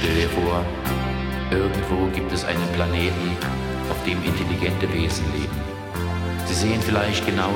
Stell dir vor, irgendwo gibt es einen Planeten, auf dem intelligente Wesen leben. Sie sehen vielleicht genau